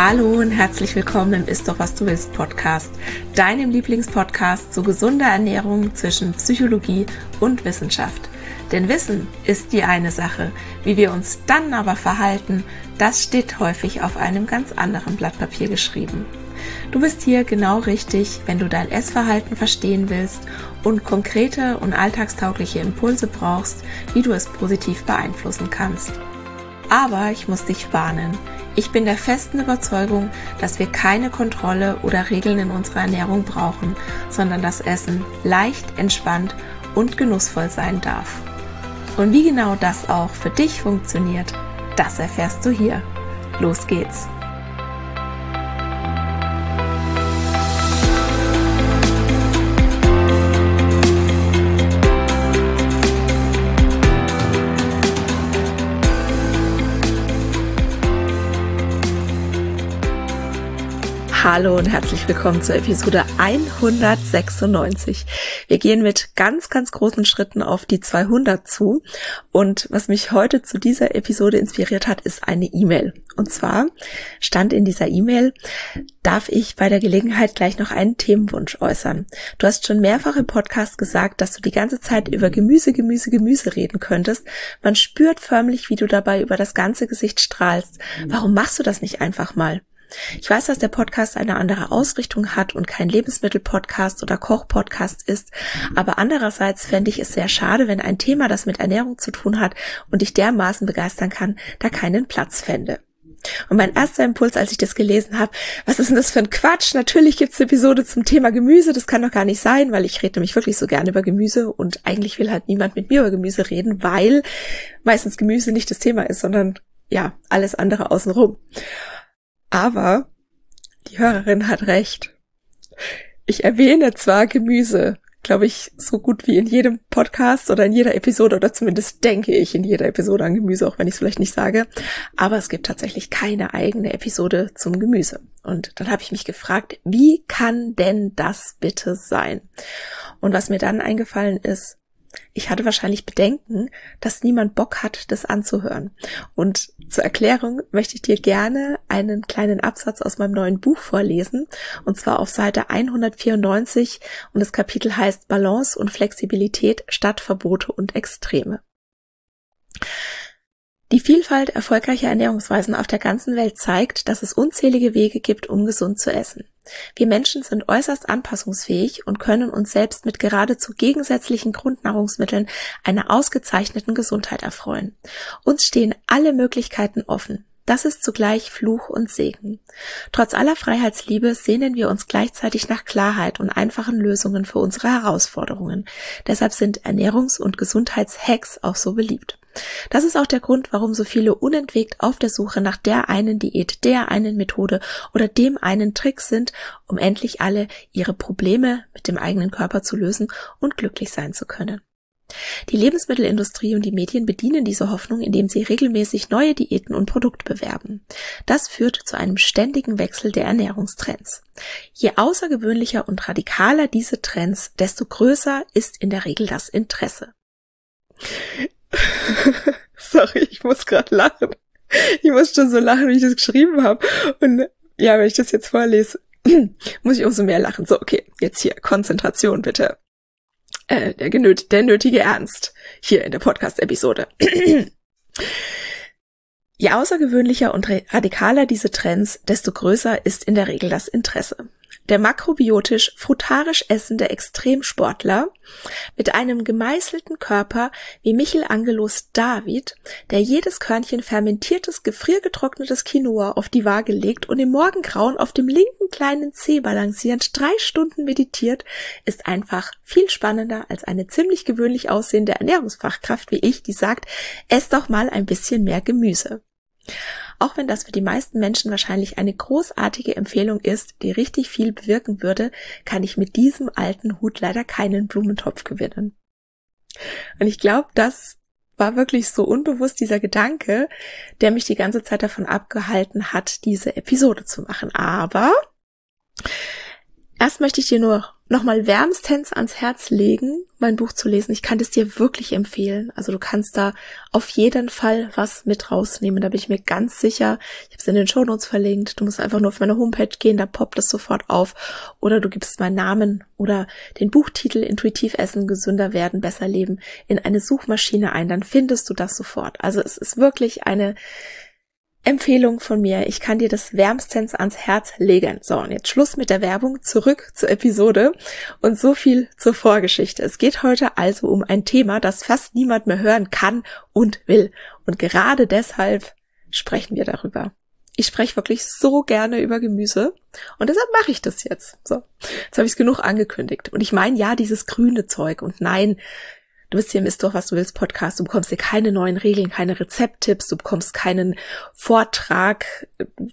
Hallo und herzlich willkommen im Ist doch was du willst Podcast, deinem Lieblingspodcast zu gesunder Ernährung zwischen Psychologie und Wissenschaft. Denn Wissen ist die eine Sache, wie wir uns dann aber verhalten, das steht häufig auf einem ganz anderen Blatt Papier geschrieben. Du bist hier genau richtig, wenn du dein Essverhalten verstehen willst und konkrete und alltagstaugliche Impulse brauchst, wie du es positiv beeinflussen kannst. Aber ich muss dich warnen. Ich bin der festen Überzeugung, dass wir keine Kontrolle oder Regeln in unserer Ernährung brauchen, sondern das Essen leicht, entspannt und genussvoll sein darf. Und wie genau das auch für dich funktioniert, das erfährst du hier. Los geht's! Hallo und herzlich willkommen zur Episode 196. Wir gehen mit ganz, ganz großen Schritten auf die 200 zu. Und was mich heute zu dieser Episode inspiriert hat, ist eine E-Mail. Und zwar stand in dieser E-Mail: Darf ich bei der Gelegenheit gleich noch einen Themenwunsch äußern? Du hast schon mehrfach im Podcast gesagt, dass du die ganze Zeit über Gemüse reden könntest. Man spürt förmlich, wie du dabei über das ganze Gesicht strahlst. Warum machst du das nicht einfach mal? Ich weiß, dass der Podcast eine andere Ausrichtung hat und kein Lebensmittel-Podcast oder Koch-Podcast ist, aber andererseits fände ich es sehr schade, wenn ein Thema, das mit Ernährung zu tun hat und dich dermaßen begeistern kann, da keinen Platz fände. Und mein erster Impuls, als ich das gelesen habe: Was ist denn das für ein Quatsch? Natürlich gibt's eine Episode zum Thema Gemüse, das kann doch gar nicht sein, weil ich rede nämlich wirklich so gerne über Gemüse und eigentlich will halt niemand mit mir über Gemüse reden, weil meistens Gemüse nicht das Thema ist, sondern ja, alles andere außenrum. Aber die Hörerin hat recht. Ich erwähne zwar Gemüse, glaube ich, so gut wie in jedem Podcast oder in jeder Episode, oder zumindest denke ich in jeder Episode an Gemüse, auch wenn ich es vielleicht nicht sage. Aber es gibt tatsächlich keine eigene Episode zum Gemüse. Und dann habe ich mich gefragt, wie kann denn das bitte sein? Und was mir dann eingefallen ist: Ich hatte wahrscheinlich Bedenken, dass niemand Bock hat, das anzuhören. Und zur Erklärung möchte ich dir gerne einen kleinen Absatz aus meinem neuen Buch vorlesen, und zwar auf Seite 194, und das Kapitel heißt Balance und Flexibilität statt Verbote und Extreme. Die Vielfalt erfolgreicher Ernährungsweisen auf der ganzen Welt zeigt, dass es unzählige Wege gibt, um gesund zu essen. Wir Menschen sind äußerst anpassungsfähig und können uns selbst mit geradezu gegensätzlichen Grundnahrungsmitteln einer ausgezeichneten Gesundheit erfreuen. Uns stehen alle Möglichkeiten offen. Das ist zugleich Fluch und Segen. Trotz aller Freiheitsliebe sehnen wir uns gleichzeitig nach Klarheit und einfachen Lösungen für unsere Herausforderungen. Deshalb sind Ernährungs- und Gesundheitshacks auch so beliebt. Das ist auch der Grund, warum so viele unentwegt auf der Suche nach der einen Diät, der einen Methode oder dem einen Trick sind, um endlich alle ihre Probleme mit dem eigenen Körper zu lösen und glücklich sein zu können. Die Lebensmittelindustrie und die Medien bedienen diese Hoffnung, indem sie regelmäßig neue Diäten und Produkte bewerben. Das führt zu einem ständigen Wechsel der Ernährungstrends. Je außergewöhnlicher und radikaler diese Trends, desto größer ist in der Regel das Interesse. Sorry, ich muss gerade lachen. Ich muss schon so lachen, wie ich das geschrieben habe. Und ja, wenn ich das jetzt vorlese, muss ich umso mehr lachen. So, okay, jetzt hier, Konzentration bitte. Der nötige Ernst hier in der Podcast-Episode. Je außergewöhnlicher und radikaler diese Trends, desto größer ist in der Regel das Interesse. Der makrobiotisch frutarisch essende Extremsportler mit einem gemeißelten Körper wie Michelangelos David, der jedes Körnchen fermentiertes, gefriergetrocknetes Quinoa auf die Waage legt und im Morgengrauen auf dem linken kleinen Zeh balancierend 3 Stunden meditiert, ist einfach viel spannender als eine ziemlich gewöhnlich aussehende Ernährungsfachkraft wie ich, die sagt: Ess doch mal ein bisschen mehr Gemüse. Auch wenn das für die meisten Menschen wahrscheinlich eine großartige Empfehlung ist, die richtig viel bewirken würde, kann ich mit diesem alten Hut leider keinen Blumentopf gewinnen. Und ich glaube, das war wirklich so unbewusst dieser Gedanke, der mich die ganze Zeit davon abgehalten hat, diese Episode zu machen. Aber erst möchte ich dir nur nochmal wärmstens ans Herz legen, mein Buch zu lesen. Ich kann es dir wirklich empfehlen. Also du kannst da auf jeden Fall was mit rausnehmen. Da bin ich mir ganz sicher. Ich habe es in den Shownotes verlinkt. Du musst einfach nur auf meine Homepage gehen, da poppt es sofort auf. Oder du gibst meinen Namen oder den Buchtitel Intuitiv essen, gesünder werden, besser leben in eine Suchmaschine ein. Dann findest du das sofort. Also es ist wirklich eine Empfehlung von mir. Ich kann dir das wärmstens ans Herz legen. So, und jetzt Schluss mit der Werbung, zurück zur Episode und so viel zur Vorgeschichte. Es geht heute also um ein Thema, das fast niemand mehr hören kann und will. Und gerade deshalb sprechen wir darüber. Ich spreche wirklich so gerne über Gemüse und deshalb mache ich das jetzt. So, jetzt habe ich es genug angekündigt. Und ich meine ja dieses grüne Zeug und nein, du bist hier im Ist doch, was du willst Podcast. Du bekommst hier keine neuen Regeln, keine Rezepttipps. Du bekommst keinen Vortrag,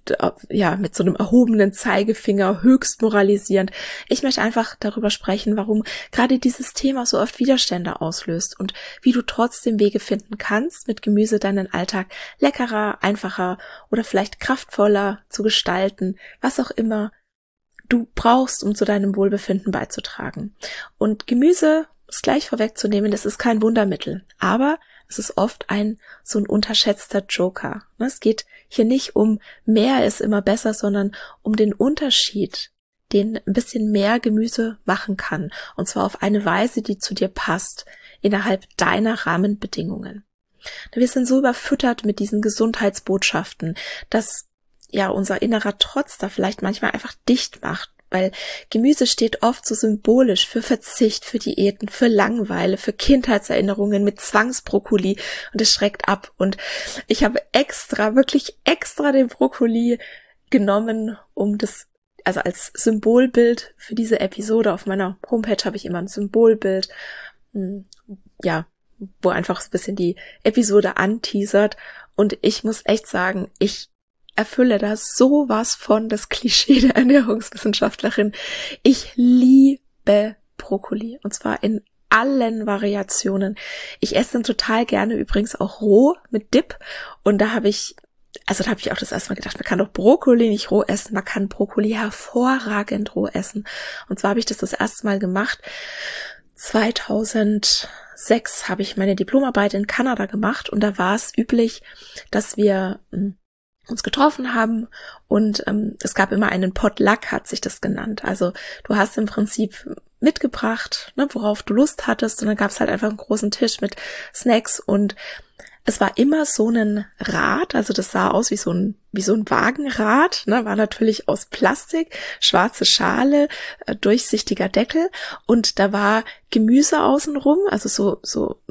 mit so einem erhobenen Zeigefinger, höchst moralisierend. Ich möchte einfach darüber sprechen, warum gerade dieses Thema so oft Widerstände auslöst und wie du trotzdem Wege finden kannst, mit Gemüse deinen Alltag leckerer, einfacher oder vielleicht kraftvoller zu gestalten, was auch immer du brauchst, um zu deinem Wohlbefinden beizutragen. Und Gemüse, es gleich vorwegzunehmen, das ist kein Wundermittel, aber es ist oft so ein unterschätzter Joker. Es geht hier nicht um mehr ist immer besser, sondern um den Unterschied, den ein bisschen mehr Gemüse machen kann. Und zwar auf eine Weise, die zu dir passt, innerhalb deiner Rahmenbedingungen. Wir sind so überfüttert mit diesen Gesundheitsbotschaften, dass unser innerer Trotz da vielleicht manchmal einfach dicht macht. Weil Gemüse steht oft so symbolisch für Verzicht, für Diäten, für Langeweile, für Kindheitserinnerungen mit Zwangsbrokkoli und es schreckt ab. Und ich habe wirklich extra den Brokkoli genommen, also als Symbolbild für diese Episode. Auf meiner Homepage habe ich immer ein Symbolbild, wo einfach so ein bisschen die Episode anteasert. Und ich muss echt sagen, ich erfülle da sowas von das Klischee der Ernährungswissenschaftlerin. Ich liebe Brokkoli und zwar in allen Variationen. Ich esse den total gerne übrigens auch roh mit Dip und da habe ich auch das erste Mal gedacht, man kann doch Brokkoli nicht roh essen, man kann Brokkoli hervorragend roh essen. Und zwar habe ich das erste Mal gemacht. 2006 habe ich meine Diplomarbeit in Kanada gemacht und da war es üblich, dass wir uns getroffen haben und es gab immer einen Potluck, hat sich das genannt. Also du hast im Prinzip mitgebracht, worauf du Lust hattest und dann gab es halt einfach einen großen Tisch mit Snacks und es war immer so ein Rad, also das sah aus wie so ein Wagenrad, war natürlich aus Plastik, schwarze Schale, durchsichtiger Deckel und da war Gemüse außenrum, also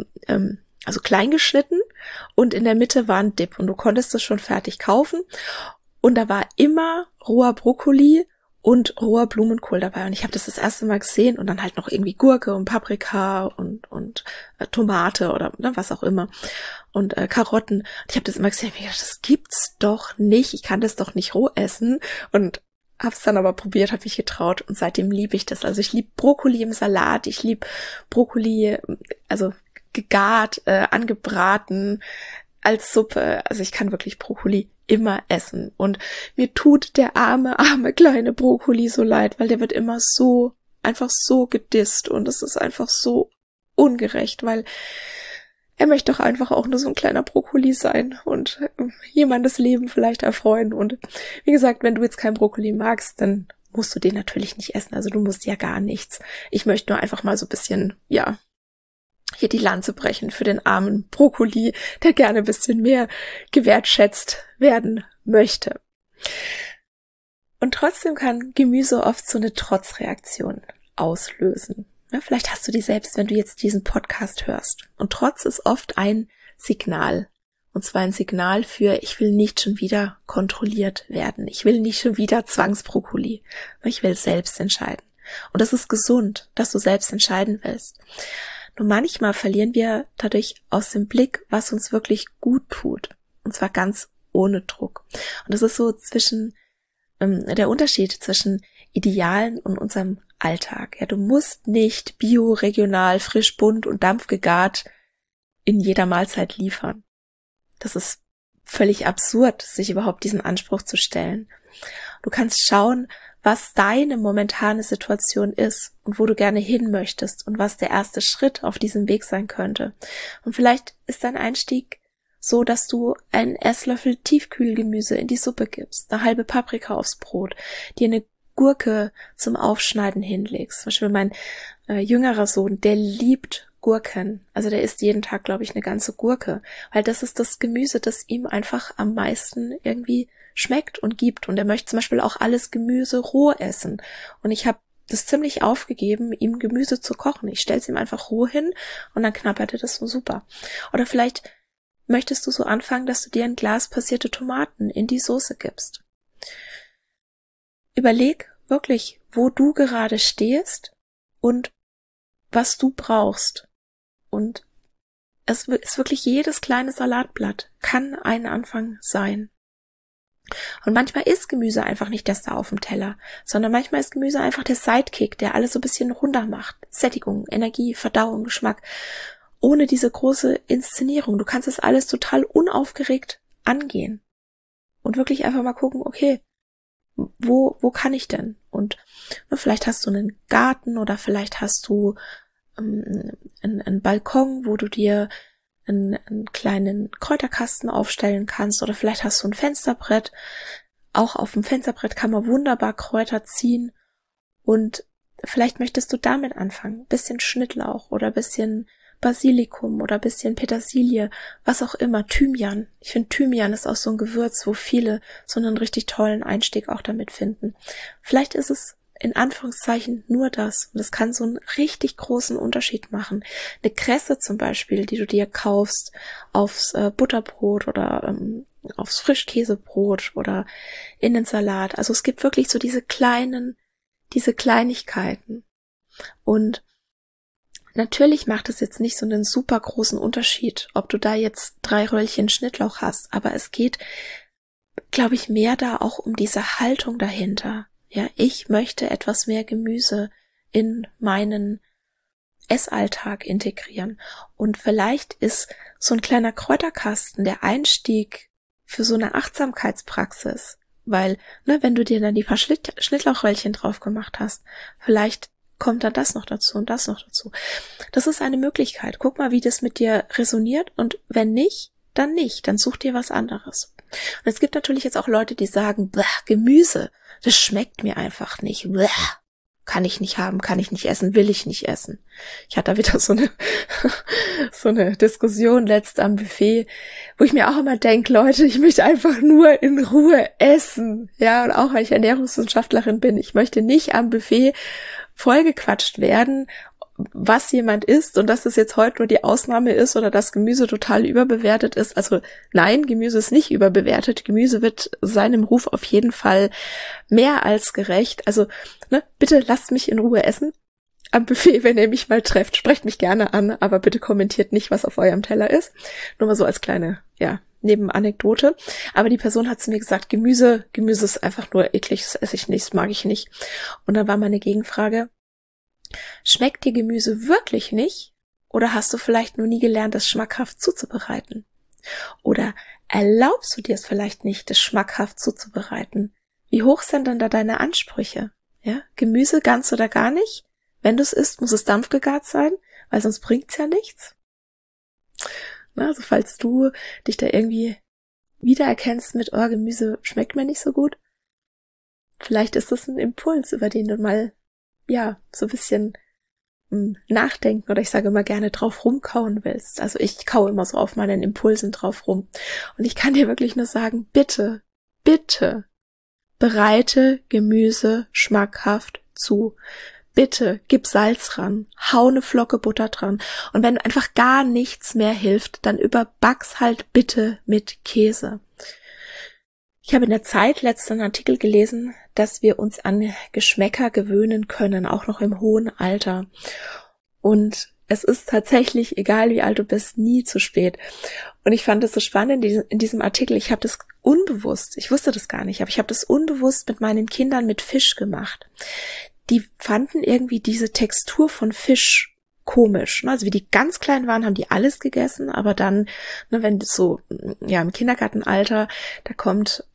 so klein geschnitten und in der Mitte war ein Dip und du konntest das schon fertig kaufen und da war immer roher Brokkoli und roher Blumenkohl dabei und ich habe das erste Mal gesehen und dann halt noch irgendwie Gurke und Paprika und Tomate oder was auch immer und Karotten. Ich habe das immer gesehen, ich dachte, das gibt's doch nicht, ich kann das doch nicht roh essen und habe es dann aber probiert, habe mich getraut und seitdem liebe ich das. Also ich liebe Brokkoli im Salat, ich liebe Brokkoli, also gegart, angebraten, als Suppe. Also ich kann wirklich Brokkoli immer essen. Und mir tut der arme kleine Brokkoli so leid, weil der wird immer einfach so gedisst und es ist einfach so ungerecht, weil er möchte doch einfach auch nur so ein kleiner Brokkoli sein und jemandes Leben vielleicht erfreuen. Und wie gesagt, wenn du jetzt kein Brokkoli magst, dann musst du den natürlich nicht essen. Also du musst ja gar nichts. Ich möchte nur einfach mal so ein bisschen, hier die Lanze brechen für den armen Brokkoli, der gerne ein bisschen mehr gewertschätzt werden möchte. Und trotzdem kann Gemüse oft so eine Trotzreaktion auslösen. Ja, vielleicht hast du die selbst, wenn du jetzt diesen Podcast hörst. Und Trotz ist oft ein Signal. Und zwar ein Signal für, ich will nicht schon wieder kontrolliert werden. Ich will nicht schon wieder Zwangsbrokkoli. Ich will selbst entscheiden. Und das ist gesund, dass du selbst entscheiden willst. Nur manchmal verlieren wir dadurch aus dem Blick, was uns wirklich gut tut. Und zwar ganz ohne Druck. Und das ist so der Unterschied zwischen Idealen und unserem Alltag. Ja, du musst nicht bio, regional, frisch, bunt und dampfgegart in jeder Mahlzeit liefern. Das ist völlig absurd, sich überhaupt diesen Anspruch zu stellen. Du kannst schauen, was deine momentane Situation ist und wo du gerne hin möchtest und was der erste Schritt auf diesem Weg sein könnte. Und vielleicht ist dein Einstieg so, dass du einen Esslöffel Tiefkühlgemüse in die Suppe gibst, eine halbe Paprika aufs Brot, dir eine Gurke zum Aufschneiden hinlegst. Zum Beispiel mein jüngerer Sohn, der liebt Gurken. Also der isst jeden Tag, glaube ich, eine ganze Gurke, weil das ist das Gemüse, das ihm einfach am meisten irgendwie schmeckt und gibt. Und er möchte zum Beispiel auch alles Gemüse roh essen. Und ich habe das ziemlich aufgegeben, ihm Gemüse zu kochen. Ich stelle es ihm einfach roh hin und dann knabbert er das so super. Oder vielleicht möchtest du so anfangen, dass du dir ein Glas passierte Tomaten in die Soße gibst. Überleg wirklich, wo du gerade stehst und was du brauchst. Und es ist wirklich jedes kleine Salatblatt kann ein Anfang sein. Und manchmal ist Gemüse einfach nicht der Star auf dem Teller, sondern manchmal ist Gemüse einfach der Sidekick, der alles so ein bisschen runter macht. Sättigung, Energie, Verdauung, Geschmack. Ohne diese große Inszenierung. Du kannst das alles total unaufgeregt angehen. Und wirklich einfach mal gucken, okay, wo kann ich denn? Und vielleicht hast du einen Garten oder vielleicht hast du einen Balkon, wo du dir einen kleinen Kräuterkasten aufstellen kannst, oder vielleicht hast du ein Fensterbrett. Auch auf dem Fensterbrett kann man wunderbar Kräuter ziehen und vielleicht möchtest du damit anfangen. Bisschen Schnittlauch oder bisschen Basilikum oder bisschen Petersilie, was auch immer, Thymian. Ich finde, Thymian ist auch so ein Gewürz, wo viele so einen richtig tollen Einstieg auch damit finden. Vielleicht ist es in Anführungszeichen nur das. Und das kann so einen richtig großen Unterschied machen. Eine Kresse zum Beispiel, die du dir kaufst aufs Butterbrot oder aufs Frischkäsebrot oder in den Salat. Also es gibt wirklich so diese Kleinigkeiten. Und natürlich macht es jetzt nicht so einen super großen Unterschied, ob du da jetzt 3 Röllchen Schnittlauch hast, aber es geht, glaube ich, mehr da auch um diese Haltung dahinter. Ja, ich möchte etwas mehr Gemüse in meinen Essalltag integrieren. Und vielleicht ist so ein kleiner Kräuterkasten der Einstieg für so eine Achtsamkeitspraxis, weil, wenn du dir dann die paar Schnittlauchröllchen drauf gemacht hast, vielleicht kommt dann das noch dazu und das noch dazu. Das ist eine Möglichkeit. Guck mal, wie das mit dir resoniert, und wenn nicht, dann nicht. Dann such dir was anderes. Und es gibt natürlich jetzt auch Leute, die sagen, Gemüse, das schmeckt mir einfach nicht. Kann ich nicht haben, kann ich nicht essen, will ich nicht essen. Ich hatte da wieder so eine Diskussion letzt am Buffet, wo ich mir auch immer denke, Leute, ich möchte einfach nur in Ruhe essen. Ja, und auch weil ich Ernährungswissenschaftlerin bin, ich möchte nicht am Buffet vollgequatscht werden, was jemand isst, und dass es jetzt heute nur die Ausnahme ist oder dass Gemüse total überbewertet ist. Also nein, Gemüse ist nicht überbewertet. Gemüse wird seinem Ruf auf jeden Fall mehr als gerecht. Also bitte lasst mich in Ruhe essen am Buffet, wenn ihr mich mal trefft. Sprecht mich gerne an, aber bitte kommentiert nicht, was auf eurem Teller ist. Nur mal so als kleine, Nebenanekdote. Aber die Person hat zu mir gesagt, Gemüse ist einfach nur eklig, das esse ich nicht, das mag ich nicht. Und dann war meine Gegenfrage, schmeckt dir Gemüse wirklich nicht? Oder hast du vielleicht nur nie gelernt, es schmackhaft zuzubereiten? Oder erlaubst du dir es vielleicht nicht, es schmackhaft zuzubereiten? Wie hoch sind denn da deine Ansprüche? Ja, Gemüse ganz oder gar nicht? Wenn du es isst, muss es dampfgegart sein, weil sonst bringt's ja nichts. Also falls du dich da irgendwie wiedererkennst mit, Gemüse schmeckt mir nicht so gut, vielleicht ist das ein Impuls, über den du mal, so ein bisschen nachdenken, oder ich sage immer gerne drauf rumkauen willst. Also ich kaue immer so auf meinen Impulsen drauf rum. Und ich kann dir wirklich nur sagen, bitte, bitte bereite Gemüse schmackhaft zu. Bitte, gib Salz ran, hau eine Flocke Butter dran. Und wenn einfach gar nichts mehr hilft, dann überback's halt bitte mit Käse. Ich habe in der Zeit letzten Artikel gelesen, dass wir uns an Geschmäcker gewöhnen können, auch noch im hohen Alter. Und es ist tatsächlich, egal wie alt du bist, nie zu spät. Und ich fand es so spannend in diesem Artikel. Ich habe das unbewusst, ich wusste das gar nicht, aber ich habe das unbewusst mit meinen Kindern mit Fisch gemacht. Die fanden irgendwie diese Textur von Fisch komisch. Also wie die ganz klein waren, haben die alles gegessen, aber dann, wenn das so, im Kindergartenalter, da kommt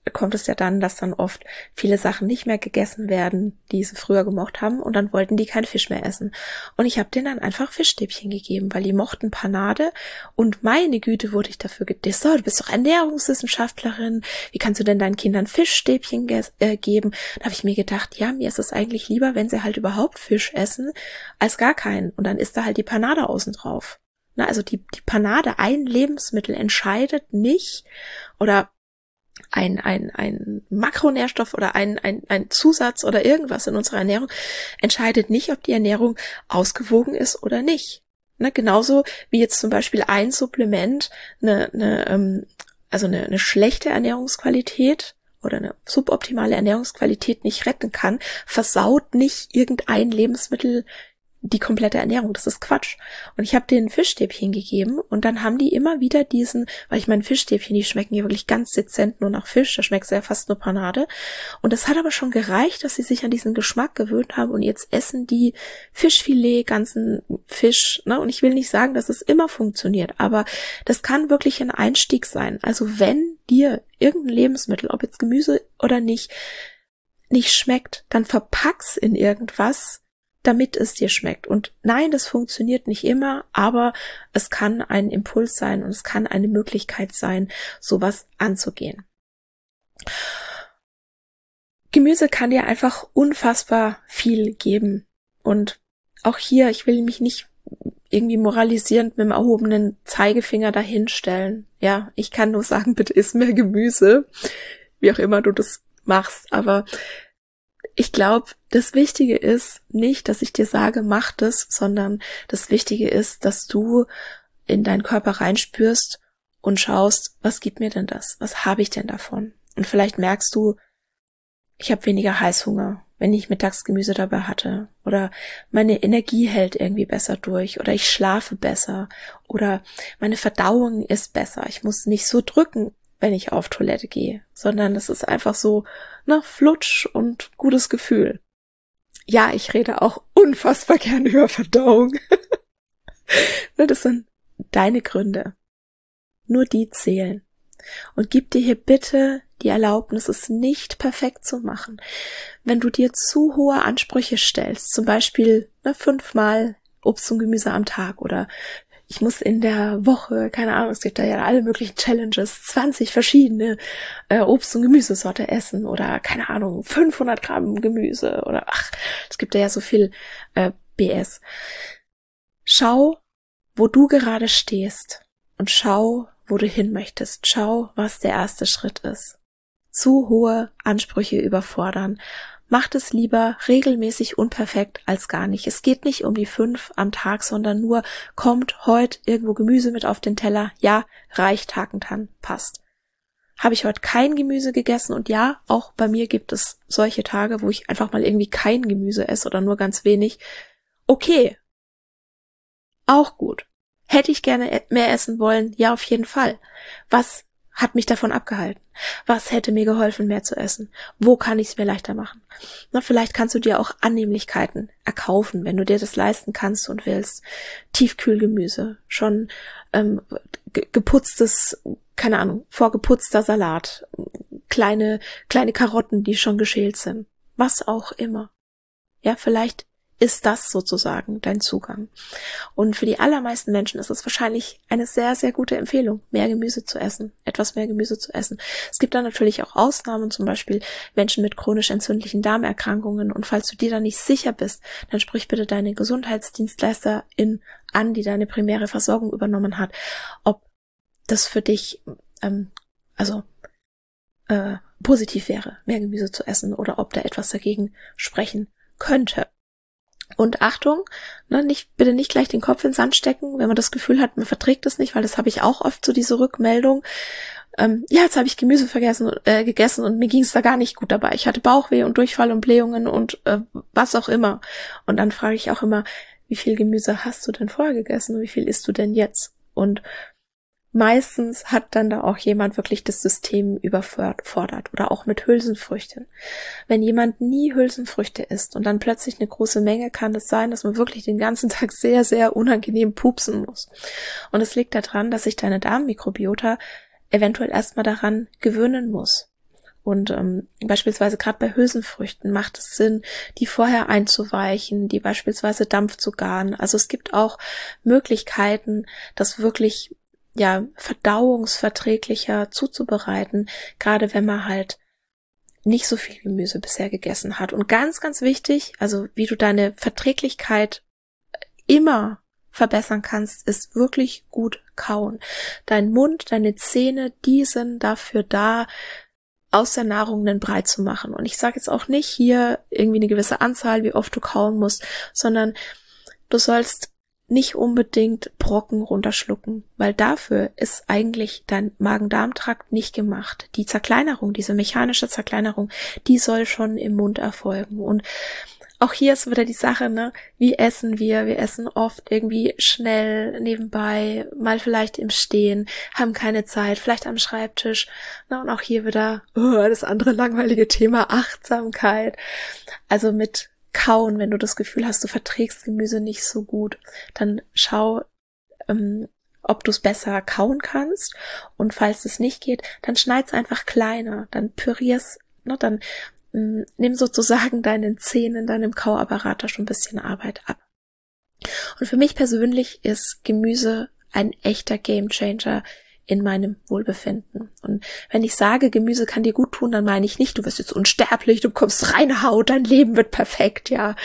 kommt es ja dann, dass dann oft viele Sachen nicht mehr gegessen werden, die sie früher gemocht haben, und dann wollten die keinen Fisch mehr essen. Und ich habe denen dann einfach Fischstäbchen gegeben, weil die mochten Panade, und meine Güte, wurde ich dafür gedisst. Oh, du bist doch Ernährungswissenschaftlerin, wie kannst du denn deinen Kindern Fischstäbchen geben? Da habe ich mir gedacht, ja, mir ist es eigentlich lieber, wenn sie halt überhaupt Fisch essen, als gar keinen. Und dann ist da halt die Panade außen drauf. Na, also die Panade, ein Lebensmittel entscheidet nicht, oder ein Makronährstoff oder ein Zusatz oder irgendwas in unserer Ernährung entscheidet nicht, ob die Ernährung ausgewogen ist oder nicht. Ne, genauso wie jetzt zum Beispiel ein Supplement eine schlechte Ernährungsqualität oder eine suboptimale Ernährungsqualität nicht retten kann, versaut nicht irgendein Lebensmittel die komplette Ernährung. Das ist Quatsch. Und ich habe denen Fischstäbchen gegeben, und dann haben die immer wieder weil ich meine, Fischstäbchen, die schmecken ja wirklich ganz dezent nur nach Fisch, da schmeckt es ja fast nur Panade. Und das hat aber schon gereicht, dass sie sich an diesen Geschmack gewöhnt haben, und jetzt essen die Fischfilet, ganzen Fisch, ne? Und ich will nicht sagen, dass es immer funktioniert, aber das kann wirklich ein Einstieg sein. Also wenn dir irgendein Lebensmittel, ob jetzt Gemüse oder nicht schmeckt, dann verpack's in irgendwas, damit es dir schmeckt. Und nein, das funktioniert nicht immer, aber es kann ein Impuls sein und es kann eine Möglichkeit sein, sowas anzugehen. Gemüse kann dir einfach unfassbar viel geben. Und auch hier, ich will mich nicht irgendwie moralisierend mit dem erhobenen Zeigefinger dahinstellen. Ja, ich kann nur sagen, bitte iss mehr Gemüse, wie auch immer du das machst, aber ich glaube, das Wichtige ist nicht, dass ich dir sage, mach das, sondern das Wichtige ist, dass du in deinen Körper reinspürst und schaust, was gibt mir denn das? Was habe ich denn davon? Und vielleicht merkst du, ich habe weniger Heißhunger, wenn ich mittags Gemüse dabei hatte. Oder meine Energie hält irgendwie besser durch. Oder ich schlafe besser. Oder meine Verdauung ist besser. Ich muss nicht so drücken, wenn ich auf Toilette gehe, sondern es ist einfach so, Flutsch und gutes Gefühl. Ja, ich rede auch unfassbar gerne über Verdauung. Das sind deine Gründe. Nur die zählen. Und gib dir hier bitte die Erlaubnis, es nicht perfekt zu machen. Wenn du dir zu hohe Ansprüche stellst, zum Beispiel 5-mal Obst und Gemüse am Tag, oder ich muss in der Woche, keine Ahnung, es gibt da ja alle möglichen Challenges, 20 verschiedene Obst- und Gemüsesorte essen, oder keine Ahnung, 500 Gramm Gemüse, oder es gibt da ja so viel BS. Schau, wo du gerade stehst, und schau, wo du hin möchtest. Schau, was der erste Schritt ist. Zu hohe Ansprüche überfordern. Macht es lieber regelmäßig unperfekt als gar nicht. Es geht nicht um die 5 am Tag, sondern nur, kommt heute irgendwo Gemüse mit auf den Teller? Ja, reicht, Haken dran, passt. Habe ich heute kein Gemüse gegessen? Und ja, auch bei mir gibt es solche Tage, wo ich einfach mal irgendwie kein Gemüse esse oder nur ganz wenig. Okay, auch gut. Hätte ich gerne mehr essen wollen? Ja, auf jeden Fall. Was hat mich davon abgehalten? Was hätte mir geholfen, mehr zu essen? Wo kann ich es mir leichter machen? Vielleicht kannst du dir auch Annehmlichkeiten erkaufen, wenn du dir das leisten kannst und willst. Tiefkühlgemüse, schon geputztes, keine Ahnung, vorgeputzter Salat, kleine Karotten, die schon geschält sind. Was auch immer. Ja, vielleicht ist das sozusagen dein Zugang. Und für die allermeisten Menschen ist es wahrscheinlich eine sehr, sehr gute Empfehlung, mehr Gemüse zu essen, etwas mehr Gemüse zu essen. Es gibt dann natürlich auch Ausnahmen, zum Beispiel Menschen mit chronisch entzündlichen Darmerkrankungen. Und falls du dir da nicht sicher bist, dann sprich bitte deine Gesundheitsdienstleisterin an, die deine primäre Versorgung übernommen hat, ob das für dich positiv wäre, mehr Gemüse zu essen, oder ob da etwas dagegen sprechen könnte. Und Achtung, bitte nicht gleich den Kopf in den Sand stecken, wenn man das Gefühl hat, man verträgt es nicht, weil das habe ich auch oft, so diese Rückmeldung. Jetzt habe ich Gemüse gegessen und mir ging es da gar nicht gut dabei. Ich hatte Bauchweh und Durchfall und Blähungen und was auch immer. Und dann frage ich auch immer, wie viel Gemüse hast du denn vorher gegessen und wie viel isst du denn jetzt? Und meistens hat dann da auch jemand wirklich das System überfordert, oder auch mit Hülsenfrüchten. Wenn jemand nie Hülsenfrüchte isst und dann plötzlich eine große Menge, kann es sein, dass man wirklich den ganzen Tag sehr, sehr unangenehm pupsen muss. Und es liegt daran, dass sich deine Darmmikrobiota eventuell erstmal daran gewöhnen muss. Und beispielsweise gerade bei Hülsenfrüchten macht es Sinn, die vorher einzuweichen, die beispielsweise Dampf zu garen. Also es gibt auch Möglichkeiten, das wirklich verdauungsverträglicher zuzubereiten, gerade wenn man halt nicht so viel Gemüse bisher gegessen hat. Und ganz, ganz wichtig, also wie du deine Verträglichkeit immer verbessern kannst, ist wirklich gut kauen. Dein Mund, deine Zähne, die sind dafür da, aus der Nahrung einen Brei zu machen. Und ich sage jetzt auch nicht hier irgendwie eine gewisse Anzahl, wie oft du kauen musst, sondern du sollst nicht unbedingt Brocken runterschlucken, weil dafür ist eigentlich dein Magen-Darm-Trakt nicht gemacht. Die Zerkleinerung, diese mechanische Zerkleinerung, die soll schon im Mund erfolgen. Und auch hier ist wieder die Sache, ne? Wie essen wir? Wir essen oft irgendwie schnell nebenbei, mal vielleicht im Stehen, haben keine Zeit, vielleicht am Schreibtisch. Na, und auch hier wieder das andere langweilige Thema Achtsamkeit. Also mit Kauen, wenn du das Gefühl hast, du verträgst Gemüse nicht so gut, dann schau, ob du es besser kauen kannst. Und falls es nicht geht, dann schneid's einfach kleiner, dann pürier's, ne, dann nimm sozusagen deinen Zähnen, deinem Kauapparat da schon ein bisschen Arbeit ab. Und für mich persönlich ist Gemüse ein echter Gamechanger in meinem Wohlbefinden. Und wenn ich sage, Gemüse kann dir gut tun, dann meine ich nicht, du wirst jetzt unsterblich, du bekommst reine Haut, dein Leben wird perfekt, ja.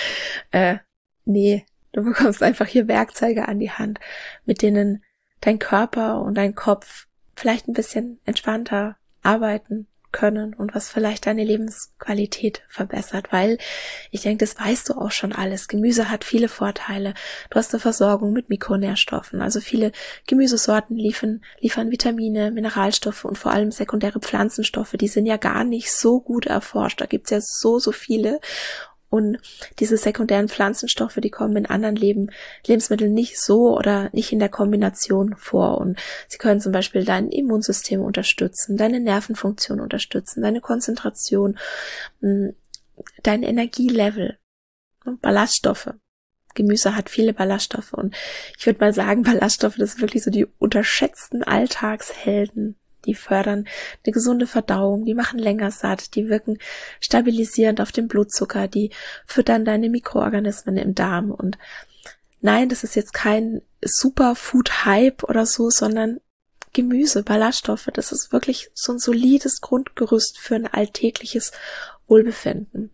Nee, du bekommst einfach hier Werkzeuge an die Hand, mit denen dein Körper und dein Kopf vielleicht ein bisschen entspannter arbeiten können und was vielleicht deine Lebensqualität verbessert, weil ich denke, das weißt du auch schon alles. Gemüse hat viele Vorteile. Du hast eine Versorgung mit Mikronährstoffen, also viele Gemüsesorten liefern Vitamine, Mineralstoffe und vor allem sekundäre Pflanzenstoffe, die sind ja gar nicht so gut erforscht. Da gibt's ja so viele. Und diese sekundären Pflanzenstoffe, die kommen in anderen Lebensmitteln nicht so oder nicht in der Kombination vor. Und sie können zum Beispiel dein Immunsystem unterstützen, deine Nervenfunktion unterstützen, deine Konzentration, dein Energielevel, Ballaststoffe. Gemüse hat viele Ballaststoffe und ich würde mal sagen, Ballaststoffe, das sind wirklich so die unterschätzten Alltagshelden. Die fördern eine gesunde Verdauung, die machen länger satt, die wirken stabilisierend auf den Blutzucker, die füttern deine Mikroorganismen im Darm. Und nein, das ist jetzt kein Superfood-Hype oder so, sondern Gemüse, Ballaststoffe, das ist wirklich so ein solides Grundgerüst für ein alltägliches Wohlbefinden.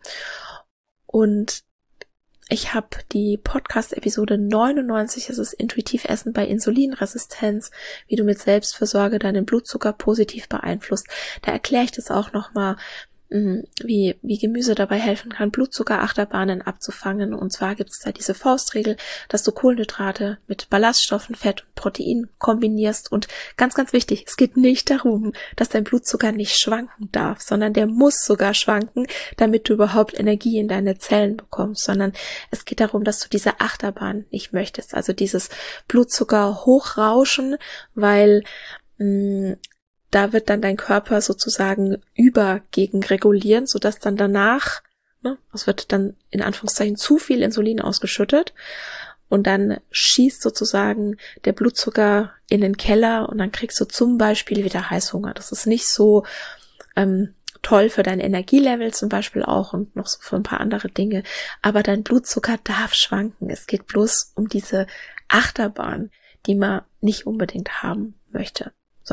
Und ich habe die Podcast-Episode 99, das ist Intuitiv Essen bei Insulinresistenz, wie du mit Selbstfürsorge deinen Blutzucker positiv beeinflusst. Da erkläre ich das auch nochmal, wie Gemüse dabei helfen kann, Blutzuckerachterbahnen abzufangen. Und zwar gibt es da diese Faustregel, dass du Kohlenhydrate mit Ballaststoffen, Fett und Protein kombinierst. Und ganz, ganz wichtig, es geht nicht darum, dass dein Blutzucker nicht schwanken darf, sondern der muss sogar schwanken, damit du überhaupt Energie in deine Zellen bekommst, sondern es geht darum, dass du diese Achterbahn nicht möchtest, also dieses Blutzucker hochrauschen, weil da wird dann dein Körper sozusagen übergegen regulieren, sodass dann danach, es wird dann in Anführungszeichen zu viel Insulin ausgeschüttet und dann schießt sozusagen der Blutzucker in den Keller und dann kriegst du zum Beispiel wieder Heißhunger. Das ist nicht so toll für dein Energielevel zum Beispiel auch und noch so für ein paar andere Dinge, aber dein Blutzucker darf schwanken. Es geht bloß um diese Achterbahn, die man nicht unbedingt haben möchte.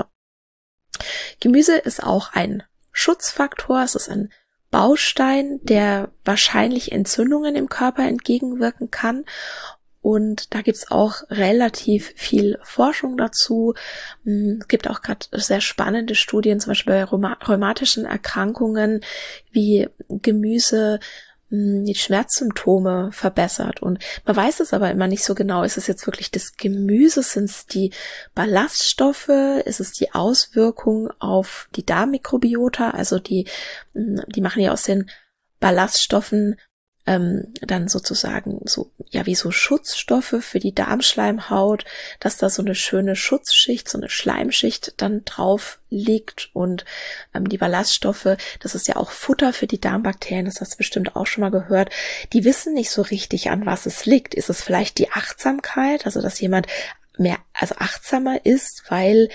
Gemüse ist auch ein Schutzfaktor, es ist ein Baustein, der wahrscheinlich Entzündungen im Körper entgegenwirken kann. Und da gibt's auch relativ viel Forschung dazu. Es gibt auch gerade sehr spannende Studien, zum Beispiel bei rheumatischen Erkrankungen, wie Gemüse die Schmerzsymptome verbessert. Und man weiß es aber immer nicht so genau. Ist es jetzt wirklich das Gemüse? Sind es die Ballaststoffe? Ist es die Auswirkung auf die Darmmikrobiota? Also die machen ja aus den Ballaststoffen dann sozusagen so, ja, wie so Schutzstoffe für die Darmschleimhaut, dass da so eine schöne Schutzschicht, so eine Schleimschicht dann drauf liegt und die Ballaststoffe, das ist ja auch Futter für die Darmbakterien, das hast du bestimmt auch schon mal gehört, die wissen nicht so richtig, an was es liegt. Ist es vielleicht die Achtsamkeit, also dass jemand achtsamer ist, weil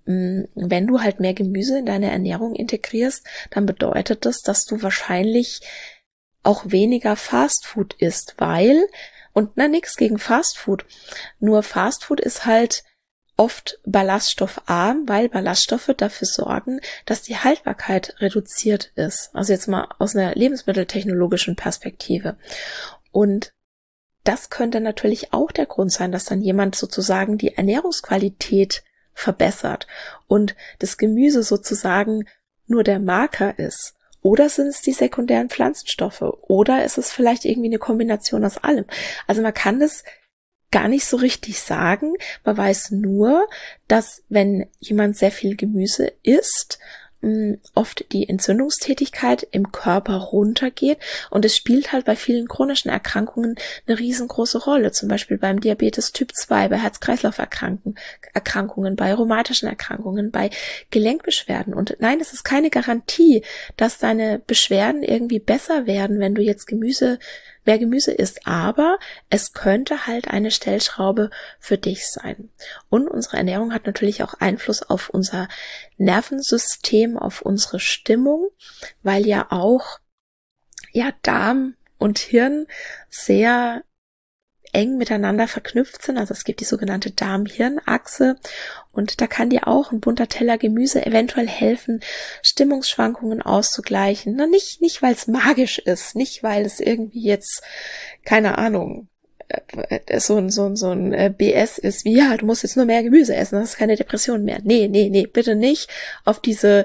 wenn du halt mehr Gemüse in deine Ernährung integrierst, dann bedeutet das, dass du wahrscheinlich auch weniger Fastfood isst, und nix gegen Fastfood, nur Fastfood ist halt oft ballaststoffarm, weil Ballaststoffe dafür sorgen, dass die Haltbarkeit reduziert ist. Also jetzt mal aus einer lebensmitteltechnologischen Perspektive. Und das könnte natürlich auch der Grund sein, dass dann jemand sozusagen die Ernährungsqualität verbessert und das Gemüse sozusagen nur der Marker ist. Oder sind es die sekundären Pflanzenstoffe? Oder ist es vielleicht irgendwie eine Kombination aus allem? Also man kann das gar nicht so richtig sagen. Man weiß nur, dass wenn jemand sehr viel Gemüse isst, oft die Entzündungstätigkeit im Körper runtergeht und es spielt halt bei vielen chronischen Erkrankungen eine riesengroße Rolle, zum Beispiel beim Diabetes Typ 2, bei Herz-Kreislauf-Erkrankungen, bei rheumatischen Erkrankungen, bei Gelenkbeschwerden. Und nein, es ist keine Garantie, dass deine Beschwerden irgendwie besser werden, wenn du jetzt mehr Gemüse isst, aber es könnte halt eine Stellschraube für dich sein. Und unsere Ernährung hat natürlich auch Einfluss auf unser Nervensystem, auf unsere Stimmung, weil ja auch Darm und Hirn sehr eng miteinander verknüpft sind. Also es gibt die sogenannte Darm-Hirn-Achse und da kann dir auch ein bunter Teller Gemüse eventuell helfen, Stimmungsschwankungen auszugleichen. Na, nicht weil es magisch ist, nicht weil es irgendwie jetzt, keine Ahnung, so ein BS ist, wie du musst jetzt nur mehr Gemüse essen, das ist keine Depression mehr. Nee, bitte nicht auf diese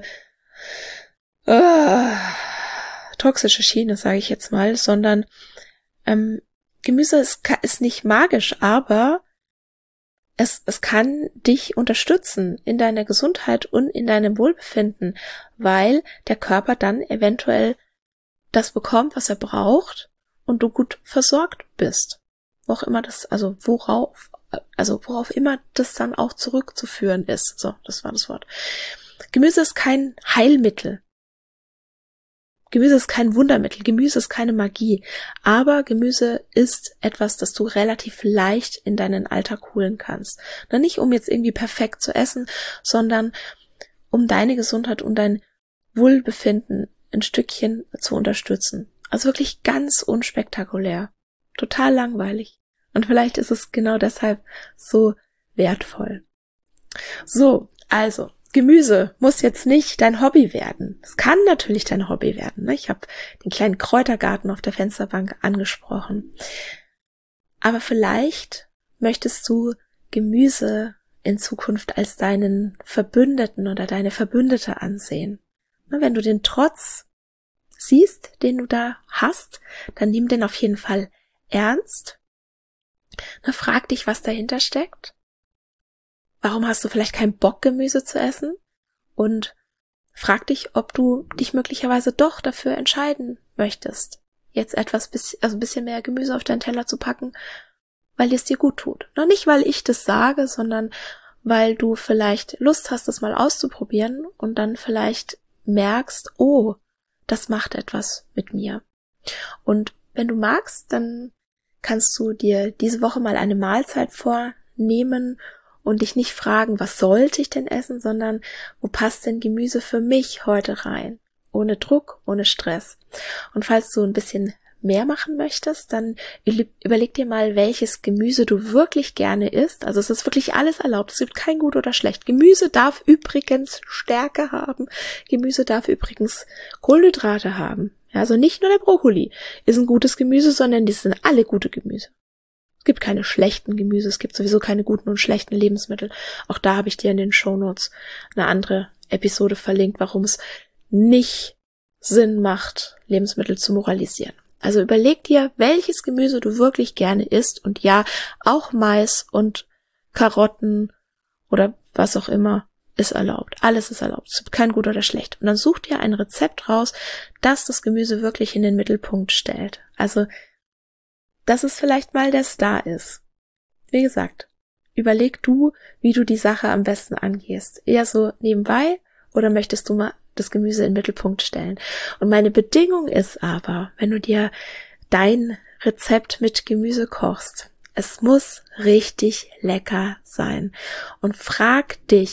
toxische Schiene, sage ich jetzt mal, sondern Gemüse ist nicht magisch, aber es kann dich unterstützen in deiner Gesundheit und in deinem Wohlbefinden, weil der Körper dann eventuell das bekommt, was er braucht und du gut versorgt bist. Worauf immer das dann auch zurückzuführen ist. So, das war das Wort. Gemüse ist kein Heilmittel. Gemüse ist kein Wundermittel, Gemüse ist keine Magie, aber Gemüse ist etwas, das du relativ leicht in deinen Alltag holen kannst. Na, nicht um jetzt irgendwie perfekt zu essen, sondern um deine Gesundheit und dein Wohlbefinden ein Stückchen zu unterstützen. Also wirklich ganz unspektakulär, total langweilig. Und vielleicht ist es genau deshalb so wertvoll. So, also Gemüse muss jetzt nicht dein Hobby werden. Es kann natürlich dein Hobby werden. Ne? Ich habe den kleinen Kräutergarten auf der Fensterbank angesprochen. Aber vielleicht möchtest du Gemüse in Zukunft als deinen Verbündeten oder deine Verbündete ansehen. Ne, wenn du den Trotz siehst, den du da hast, dann nimm den auf jeden Fall ernst. Ne, frag dich, was dahinter steckt. Warum hast du vielleicht keinen Bock, Gemüse zu essen? Und frag dich, ob du dich möglicherweise doch dafür entscheiden möchtest, jetzt ein bisschen mehr Gemüse auf deinen Teller zu packen, weil es dir gut tut. Noch nicht, weil ich das sage, sondern weil du vielleicht Lust hast, das mal auszuprobieren und dann vielleicht merkst, oh, das macht etwas mit mir. Und wenn du magst, dann kannst du dir diese Woche mal eine Mahlzeit vornehmen und dich nicht fragen, was sollte ich denn essen, sondern wo passt denn Gemüse für mich heute rein? Ohne Druck, ohne Stress. Und falls du ein bisschen mehr machen möchtest, dann überleg dir mal, welches Gemüse du wirklich gerne isst. Also es ist wirklich alles erlaubt. Es gibt kein gut oder schlecht. Gemüse darf übrigens Stärke haben. Gemüse darf übrigens Kohlenhydrate haben. Ja, also nicht nur der Brokkoli ist ein gutes Gemüse, sondern die sind alle gute Gemüse. Es gibt keine schlechten Gemüse, es gibt sowieso keine guten und schlechten Lebensmittel. Auch da habe ich dir in den Shownotes eine andere Episode verlinkt, warum es nicht Sinn macht, Lebensmittel zu moralisieren. Also überleg dir, welches Gemüse du wirklich gerne isst und ja, auch Mais und Karotten oder was auch immer ist erlaubt. Alles ist erlaubt. Es gibt kein gut oder schlecht. Und dann such dir ein Rezept raus, das das Gemüse wirklich in den Mittelpunkt stellt. Also dass es vielleicht mal der Star ist. Wie gesagt, überleg du, wie du die Sache am besten angehst. Eher so nebenbei oder möchtest du mal das Gemüse in den Mittelpunkt stellen? Und meine Bedingung ist aber, wenn du dir dein Rezept mit Gemüse kochst, es muss richtig lecker sein. Und frag dich,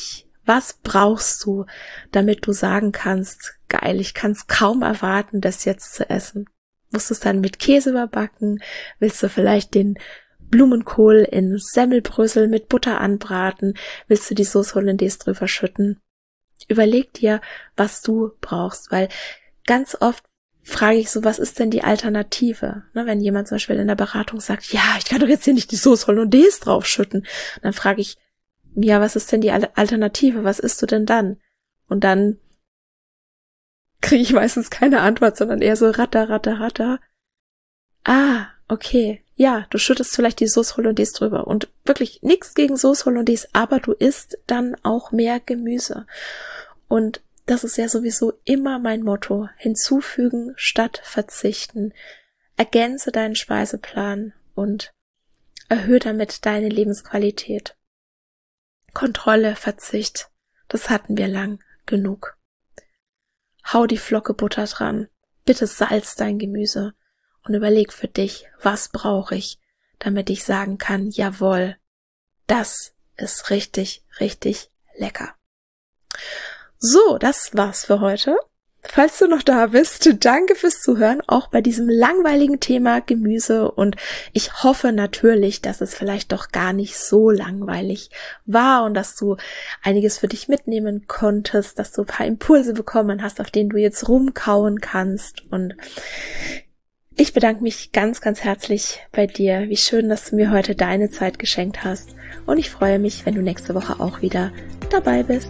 Was brauchst du, damit du sagen kannst, geil, ich kann es kaum erwarten, das jetzt zu essen? Musst du es dann mit Käse überbacken? Willst du vielleicht den Blumenkohl in Semmelbrösel mit Butter anbraten? Willst du die Sauce Hollandaise drüber schütten? Überleg dir, was du brauchst, weil ganz oft frage ich so, was ist denn die Alternative? Ne, wenn jemand zum Beispiel in der Beratung sagt, ja, ich kann doch jetzt hier nicht die Sauce Hollandaise draufschütten. Dann frage ich, ja, was ist denn die Alternative? Was isst du denn dann? Und dann kriege ich meistens keine Antwort, sondern eher so ratter. Ah, okay. Ja, du schüttest vielleicht die Sauce Hollandaise drüber und wirklich nichts gegen Sauce Hollandaise, aber du isst dann auch mehr Gemüse. Und das ist ja sowieso immer mein Motto. Hinzufügen statt verzichten. Ergänze deinen Speiseplan und erhöhe damit deine Lebensqualität. Kontrolle, Verzicht, das hatten wir lang genug. Hau die Flocke Butter dran. Bitte salz dein Gemüse. Und überleg für dich, was brauche ich, damit ich sagen kann, jawohl, das ist richtig, richtig lecker. So, das war's für heute. Falls du noch da bist, danke fürs Zuhören, auch bei diesem langweiligen Thema Gemüse, und ich hoffe natürlich, dass es vielleicht doch gar nicht so langweilig war und dass du einiges für dich mitnehmen konntest, dass du ein paar Impulse bekommen hast, auf denen du jetzt rumkauen kannst, und ich bedanke mich ganz, ganz herzlich bei dir. Wie schön, dass du mir heute deine Zeit geschenkt hast. Und ich freue mich, wenn du nächste Woche auch wieder dabei bist.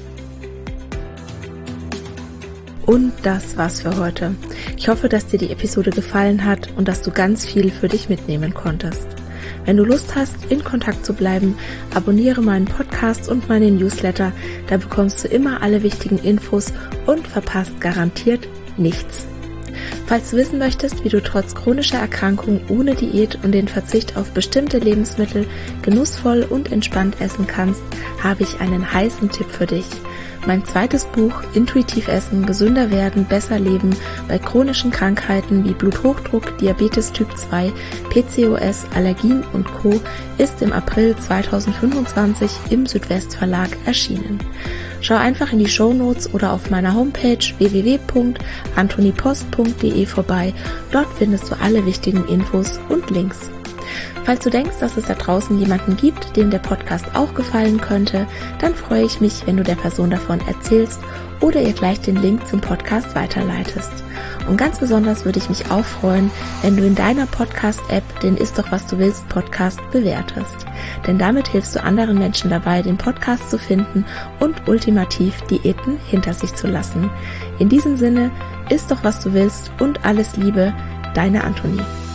Und das war's für heute. Ich hoffe, dass dir die Episode gefallen hat und dass du ganz viel für dich mitnehmen konntest. Wenn du Lust hast, in Kontakt zu bleiben, abonniere meinen Podcast und meinen Newsletter. Da bekommst du immer alle wichtigen Infos und verpasst garantiert nichts. Falls du wissen möchtest, wie du trotz chronischer Erkrankung ohne Diät und den Verzicht auf bestimmte Lebensmittel genussvoll und entspannt essen kannst, habe ich einen heißen Tipp für dich. Mein zweites Buch Intuitiv Essen, gesünder werden, besser leben bei chronischen Krankheiten wie Bluthochdruck, Diabetes Typ 2, PCOS, Allergien und Co. ist im April 2025 im Südwest Verlag erschienen. Schau einfach in die Shownotes oder auf meiner Homepage www.antonipost.de vorbei. Dort findest du alle wichtigen Infos und Links. Falls du denkst, dass es da draußen jemanden gibt, dem der Podcast auch gefallen könnte, dann freue ich mich, wenn du der Person davon erzählst oder ihr gleich den Link zum Podcast weiterleitest. Und ganz besonders würde ich mich auch freuen, wenn du in deiner Podcast-App den Ist doch was du willst Podcast bewertest. Denn damit hilfst du anderen Menschen dabei, den Podcast zu finden und ultimativ Diäten hinter sich zu lassen. In diesem Sinne, ist doch was du willst und alles Liebe, deine Antonie.